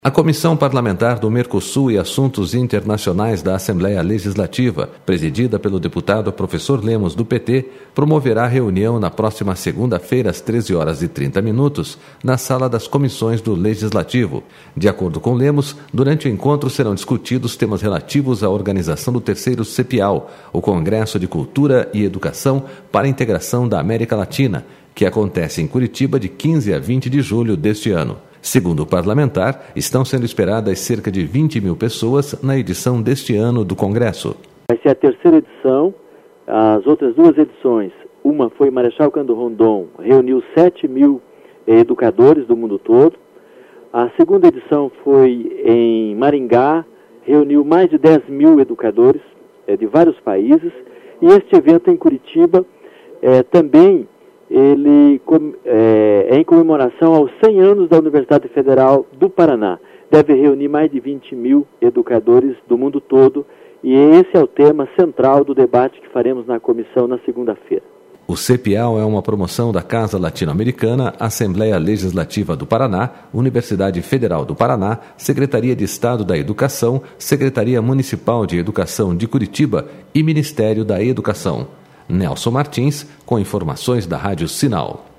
A Comissão Parlamentar do Mercosul e Assuntos Internacionais da Assembleia Legislativa, presidida pelo deputado Professor Lemos, do PT, promoverá reunião na próxima segunda-feira, às 13h30, na Sala das Comissões do Legislativo. De acordo com Lemos, durante o encontro serão discutidos temas relativos à organização do terceiro CEPIAL, o Congresso de Cultura e Educação para a Integração da América Latina, que acontece em Curitiba de 15 a 20 de julho deste ano. Segundo o parlamentar, estão sendo esperadas cerca de 20 mil pessoas na edição deste ano do Congresso. Vai ser a terceira edição. As outras duas edições, uma foi em Marechal Cândido Rondon, reuniu 7 mil educadores do mundo todo. A segunda edição foi em Maringá, reuniu mais de 10 mil educadores de vários países. E este evento em Curitiba também ele é em comemoração aos 100 anos da Universidade Federal do Paraná. Deve reunir mais de 20 mil educadores do mundo todo e esse é o tema central do debate que faremos na comissão na segunda-feira. O CEPIAL é uma promoção da Casa Latino-Americana, Assembleia Legislativa do Paraná, Universidade Federal do Paraná, Secretaria de Estado da Educação, Secretaria Municipal de Educação de Curitiba e Ministério da Educação. Nelson Martins, com informações da Rádio Sinal.